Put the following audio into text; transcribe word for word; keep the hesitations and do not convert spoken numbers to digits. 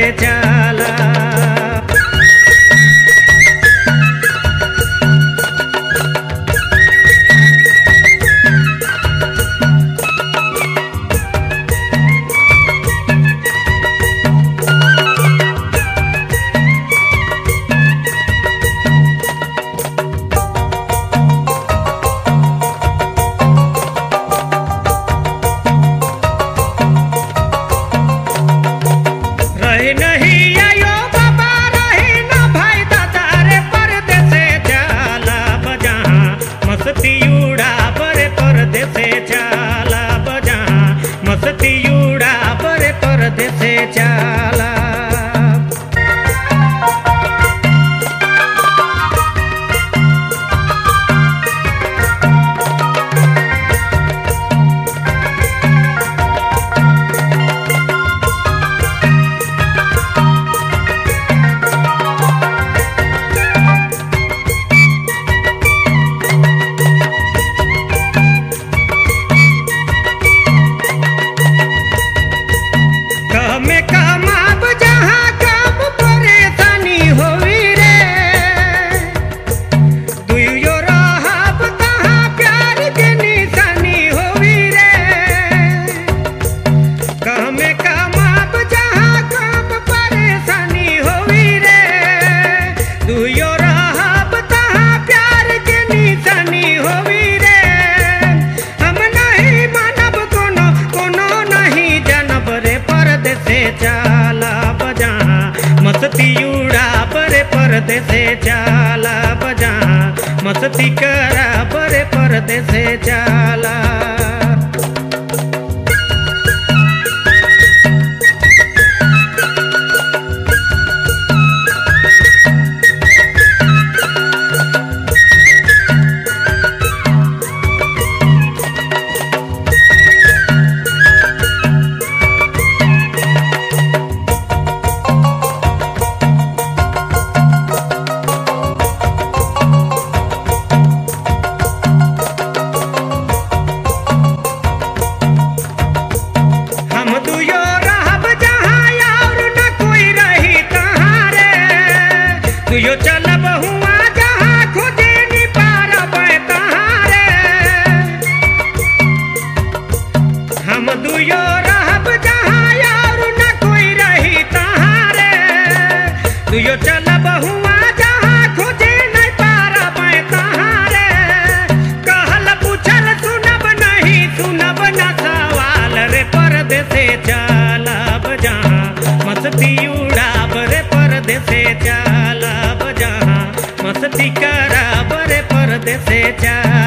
चाला। रहे नहीं आयो बाबा रहे ना भाई दादा रे परदेसे चाला बजहाँ मस्ती उड़ा बरे परदेसे चाला बजहाँ मस्ती उड़ा बरे परदेसे चाला। चाला बजहाँ मस्ती उड़ा बरे परदेसे चाला बजहाँ मस्ती करा बरे परदेसे चाला। तुयो चलब हुआ जहाँ खुदे नी पारब तहाँ रे हम दुयो रहब जहाँ और न कोई रही तहाँ रे तुयो चलब हुआ जहाँ खुदे नहीं पारब तहाँ रे कहल पूछल सुनब नहीं सुनब न सवाल रे परदेसे चलब जहाँ मस्ती उड़ाब रे परदेसे चला मस्ती करा बरे परदेसे चाला।